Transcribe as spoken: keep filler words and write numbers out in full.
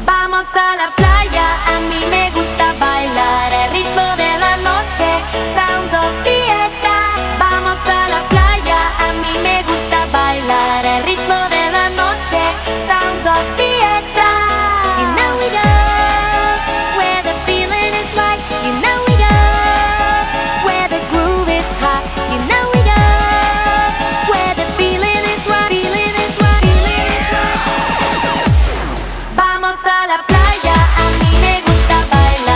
Vamos a la playa, a mí me gusta bailar el ritmo de la noche, sounds of fiesta. Vamos a la playa, a mí me gusta bailar el ritmo de la noche, sounds of fiesta.